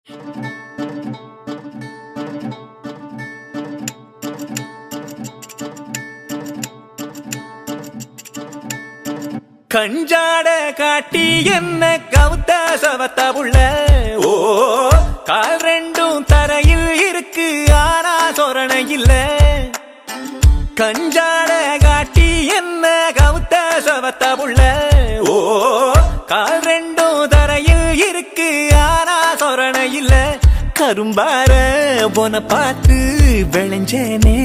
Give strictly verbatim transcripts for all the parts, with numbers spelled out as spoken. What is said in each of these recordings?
கஞ்சாட காட்டி என்ன கவுத்த சவத்த புள்ள ஓ கால் ரெண்டும் தரையில் இருக்கு ஆனா சொரணை இல்ல கஞ்சாட காட்டி என்ன கவுத்த சவத்த புள்ள ஓ கால் ரெண்டும் தரையில் இருக்கு ஆனா சொரணை இல்ல கரும்பார போன பார்த்து விளைஞ்சேனே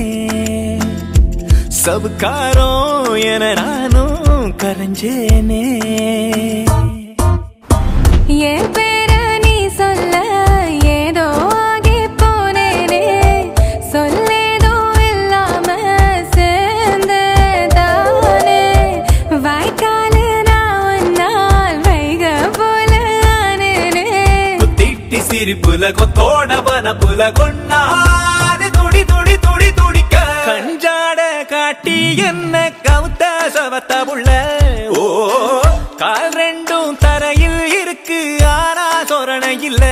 சவுக்காரம் என நானும் கரைஞ்சேனே என் பேர நீ சொல்ல ஏதோ ஆகி போனேனே சொல்லேதோ இல்லாம சேர்ந்ததானே வாய்க்காலு நான் ஒன்னால் வைக போல ஆனேனே திட்டி சிரிப்புல கொத்தோட வனப்புல கொண்டாது துடி துடி துடி துடிக்க கஞ்சாட காட்டி என்ன கவுத்த சவத்த புள்ள ஓ கால் ரெண்டும் தரையில் இருக்கு ஆனா சொரணை இல்ல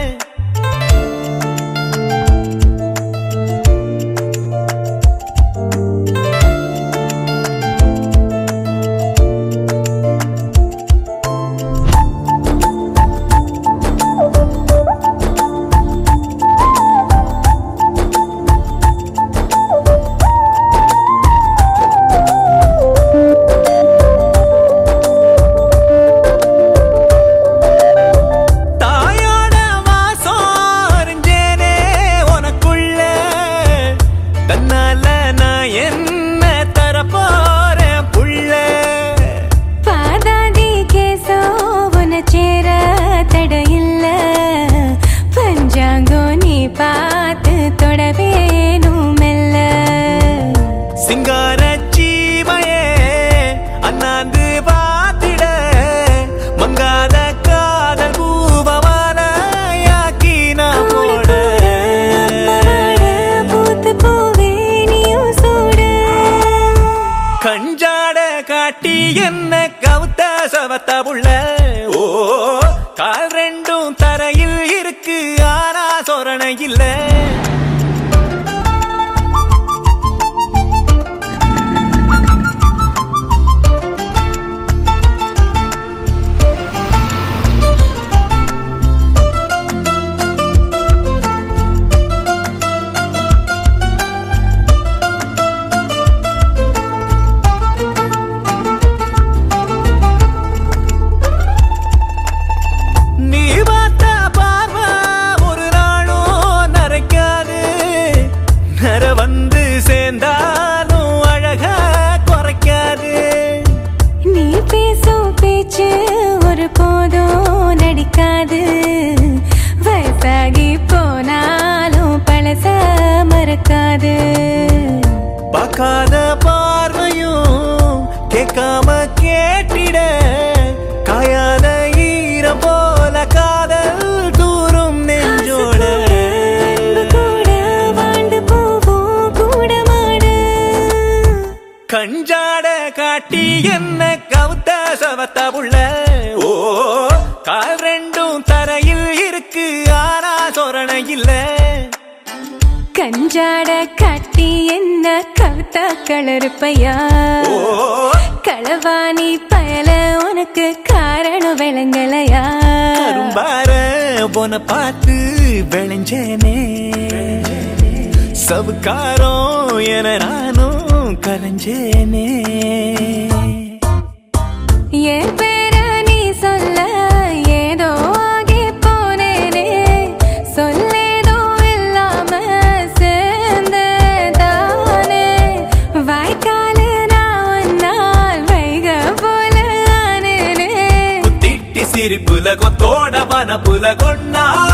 கஞ்சாட காட்டி என்ன கவுத்த சவத்த புள்ள ஓ கால் ரெண்டும் தரையில் இருக்கு ஆனா சொரணை இல்ல வந்து சேர்ந்தாலும் அழகா குறைக்காது நீ பேசும் பேச்சு ஒரு போதும் நடிக்காது வயசாகி போனாலும் பழச மறக்காது பார்க்காத பார்வையும் கேட்காம கேட்டிட காயாத ஈரம் போல காதல் தூரும் நெஞ்சோட கஞ்சாட காட்டி என்ன கவுத்த சவத்த புள்ள ஓ கால் ரெண்டும் தரையில் இருக்கு ஆனா சொரணை இல்ல கஞ்சாட காட்டி என்ன கவுத்த கலருப்பையா களவாணி பயல உனக்கு காரணம் விளங்கலையா கரும்பார போன பார்த்து விளைஞ்சேனே சவுக்காரம் என நானும் கரைஞ்சேனே என் பேர நீ சொல்ல ஏதோ ஆகி போனேனே சொல்லேதோ இல்லாம சேர்ந்ததானே வாய்க்காலு நான் ஒன்னால் வைக போல ஆனேனே திட்டி சிரிப்புல கொத்தோட வனப்புல கொண்டா